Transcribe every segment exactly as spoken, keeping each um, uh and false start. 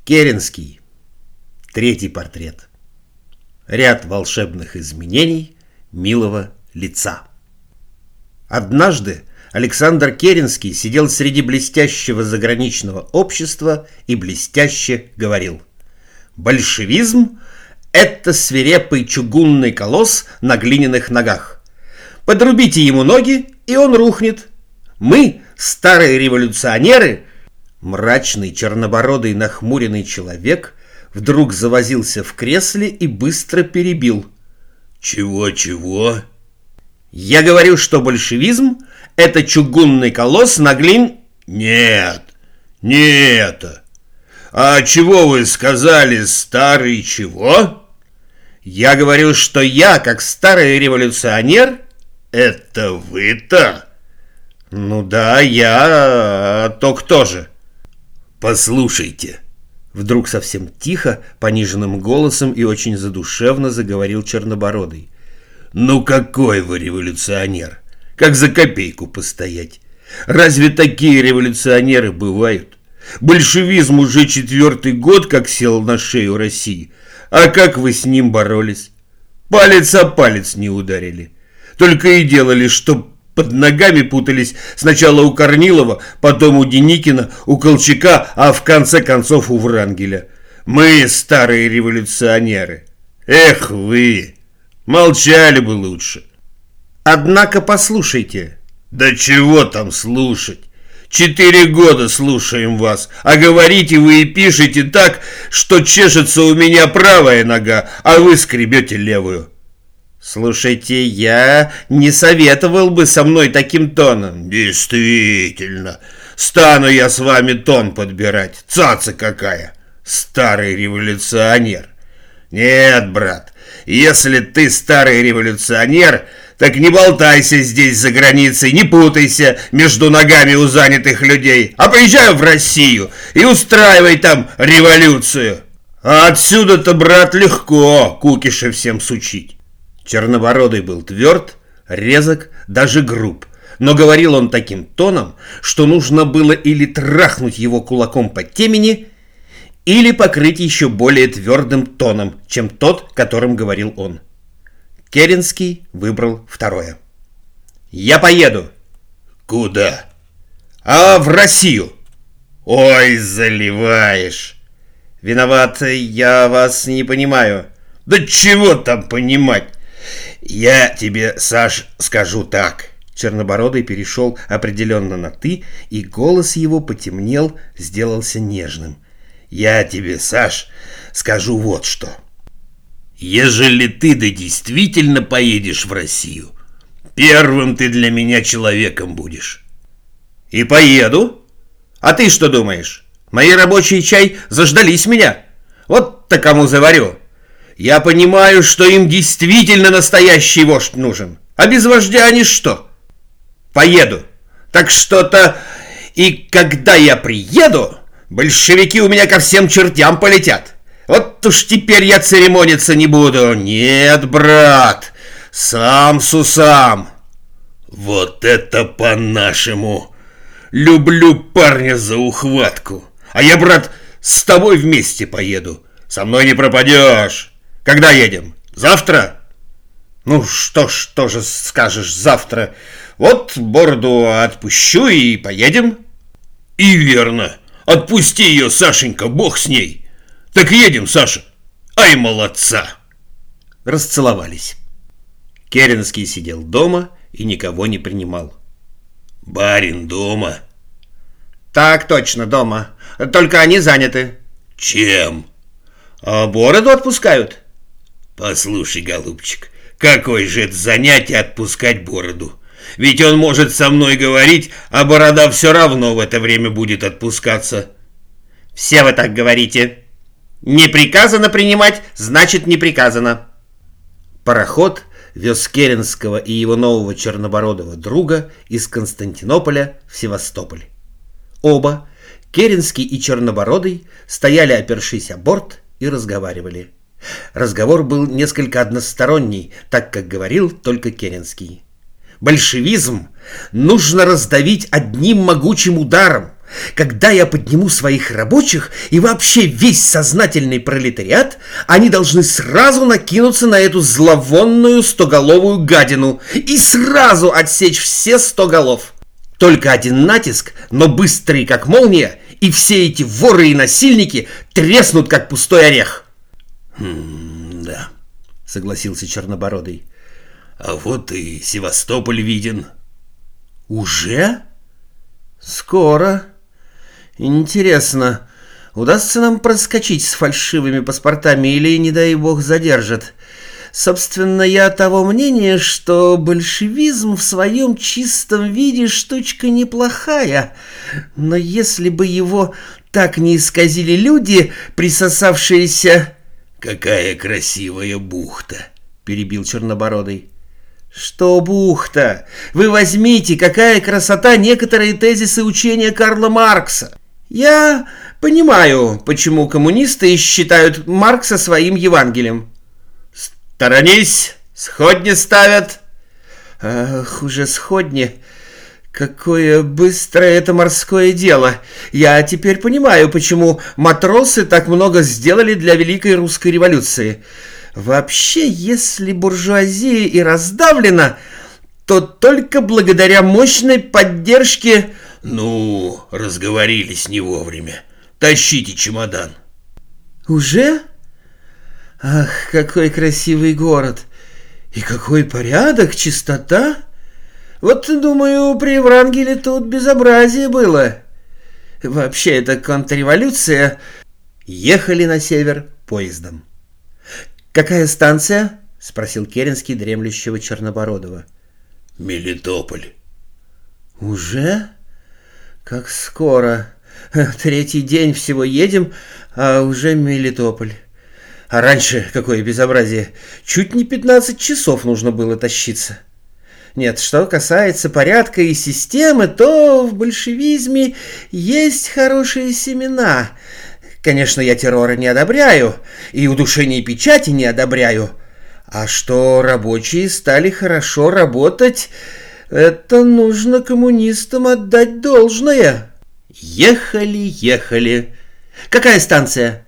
Керенский. Третий портрет. Ряд волшебных изменений милого лица. Однажды Александр Керенский сидел среди блестящего заграничного общества и блестяще говорил: «Большевизм — это свирепый чугунный колосс на глиняных ногах. Подрубите ему ноги, и он рухнет. Мы, старые революционеры...» Мрачный, чернобородый, нахмуренный человек вдруг завозился в кресле и быстро перебил: «Чего-чего?» «Я говорю, что большевизм — это чугунный колосс на глин...» «Нет, не это. А чего вы сказали, старый чего?» «Я говорю, что я, как старый революционер...» «Это вы-то?» «Ну да, я... А то кто же?» «Послушайте», — вдруг совсем тихо, пониженным голосом и очень задушевно заговорил чернобородый. «Ну какой вы революционер? Как за копейку постоять? Разве такие революционеры бывают? Большевизм уже четвертый год как сел на шею России. А как вы с ним боролись? Палец о палец не ударили. Только и делали, что под ногами путались сначала у Корнилова, потом у Деникина, у Колчака, а в конце концов у Врангеля. Мы старые революционеры. Эх вы! Молчали бы лучше». «Однако послушайте». «Да чего там слушать? Четыре года слушаем вас, а говорите вы и пишете так, что чешется у меня правая нога, а вы скребете левую». «Слушайте, я не советовал бы со мной таким тоном». «Действительно, стану я с вами тон подбирать. Цаца какая! Старый революционер. Нет, брат, если ты старый революционер, так не болтайся здесь за границей, не путайся между ногами у занятых людей, а поезжай в Россию и устраивай там революцию. А отсюда-то, брат, легко кукиши всем сучить». Чернобородый был тверд, резок, даже груб, но говорил он таким тоном, что нужно было или трахнуть его кулаком по темени, или покрыть еще более твердым тоном, чем тот, которым говорил он. Керенский выбрал второе. «Я поеду». «Куда?» «А в Россию». «Ой, заливаешь». «Виноват, я вас не понимаю». «Да чего там понимать? Я тебе, Саш, скажу так». Чернобородый перешел определенно на «ты», и голос его потемнел, сделался нежным. «Я тебе, Саш, скажу вот что. Ежели ты да действительно поедешь в Россию, первым ты для меня человеком будешь». «И поеду? А ты что думаешь? Мои рабочие чай заждались меня. Вот-то кому заварю. Я понимаю, что им действительно настоящий вождь нужен. А без вождя они что? Поеду. Так что-то... И когда я приеду, большевики у меня ко всем чертям полетят. Вот уж теперь я церемониться не буду. Нет, брат, сам с усам». «Вот это по-нашему! Люблю парня за ухватку. А я, брат, с тобой вместе поеду. Со мной не пропадешь. Когда едем? Завтра?» «Ну что ж, тоже скажешь завтра. Вот бороду отпущу и поедем». «И верно. Отпусти ее, Сашенька, бог с ней. Так едем, Саша. Ай, молодца!» Расцеловались. Керенский сидел дома и никого не принимал. «Барин дома?» «Так точно, дома. Только они заняты». «Чем?» «А бороду отпускают». «Послушай, голубчик, какое же это занятие отпускать бороду? Ведь он может со мной говорить, а борода все равно в это время будет отпускаться». «Все вы так говорите. Не приказано принимать, значит не приказано». Пароход вез Керенского и его нового чернобородого друга из Константинополя в Севастополь. Оба, Керенский и Чернобородый, стояли, опершись о борт, и разговаривали. Разговор был несколько односторонний, так как говорил только Керенский. Большевизм нужно раздавить одним могучим ударом, Когда я подниму своих рабочих и вообще весь сознательный пролетариат, они должны сразу накинуться на эту зловонную стоголовую гадину и сразу отсечь все сто голов. Только один натиск, но быстрый, как молния, и все эти воры и насильники треснут, как пустой орех. Хм, да, согласился Чернобородый. А вот и Севастополь виден. Уже? Скоро. Интересно, удастся нам проскочить с фальшивыми паспортами или, не дай бог, задержат? Собственно, я того мнения, что большевизм в своем чистом виде штучка неплохая, но если бы его так не исказили люди, присосавшиеся... «Какая красивая бухта!» — перебил Чернобородый. «Что бухта? Вы возьмите, какая красота некоторые тезисы учения Карла Маркса. Я понимаю, почему коммунисты считают Маркса своим Евангелием». «Сторонись! Сходни ставят!» «Ах, уже сходни! Какое быстрое это морское дело! Я теперь понимаю, почему матросы так много сделали для Великой Русской революции. Вообще, если буржуазия и раздавлена, то только благодаря мощной поддержке...» «Ну, разговорились не вовремя. Тащите чемодан». «Уже? Ах, какой красивый город! И какой порядок, чистота! Вот, думаю, при Врангеле тут безобразие было. Вообще, это контрреволюция». Ехали на север поездом. «Какая станция?» — спросил Керенский дремлющего Чернобородова. «Мелитополь». «Уже? Как скоро. Третий день всего едем, а уже Мелитополь. А раньше какое безобразие. Чуть не пятнадцать часов нужно было тащиться. Нет, что касается порядка и системы, то в большевизме есть хорошие семена. Конечно, я террора не одобряю, и удушение печати не одобряю. А что рабочие стали хорошо работать, это нужно коммунистам отдать должное». Ехали, ехали. «Какая станция?»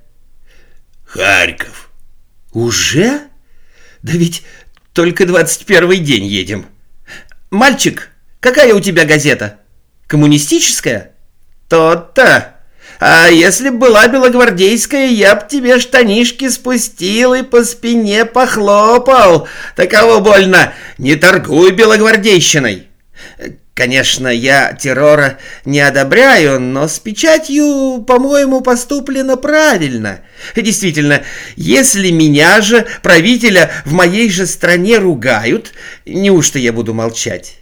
«Харьков». «Уже? Да ведь только двадцать первый день едем. Мальчик, какая у тебя газета? Коммунистическая? То-то. А если б была белогвардейская, я б тебе штанишки спустил и по спине похлопал. Таково больно, не торгуй белогвардейщиной. Конечно, я террора не одобряю, но с печатью, по-моему, поступлено правильно. Действительно, если меня же, правителя, в моей же стране ругают, неужто я буду молчать?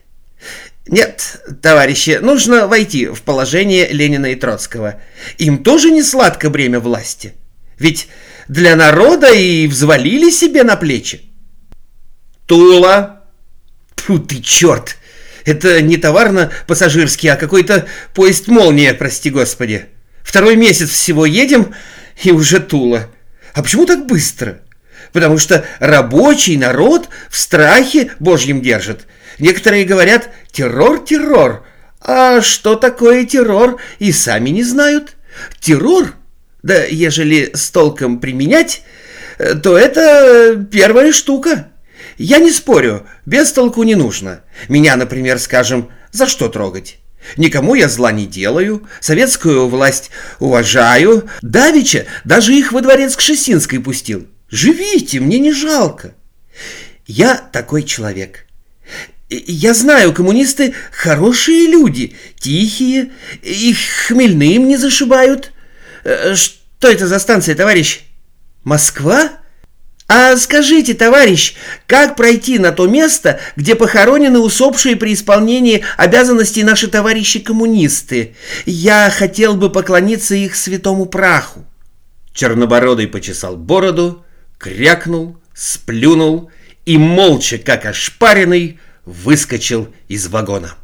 Нет, товарищи, нужно войти в положение Ленина и Троцкого. Им тоже не сладко бремя власти. Ведь для народа и взвалили себе на плечи. Тула. Тьфу ты, черт! Это не товарно-пассажирский, а какой-то поезд «Молния», прости господи. Второй месяц всего едем, и уже Тула. А почему так быстро? Потому что рабочий народ в страхе божьем держит. Некоторые говорят «террор, террор». А что такое террор, и сами не знают. Террор, да ежели с толком применять, то это первая штука. Я не спорю, без толку не нужно. Меня, например, скажем, за что трогать? Никому я зла не делаю, советскую власть уважаю. Давеча даже их во дворец Кшесинской пустил. Живите, мне не жалко. Я такой человек. Я знаю, коммунисты хорошие люди, тихие, их хмельным не зашибают. Что это за станция, товарищ? Москва? А скажите, товарищ, как пройти на то место, где похоронены усопшие при исполнении обязанностей наши товарищи-коммунисты? Я хотел бы поклониться их святому праху. Чернобородый почесал бороду, крякнул, сплюнул и молча, как ошпаренный, выскочил из вагона.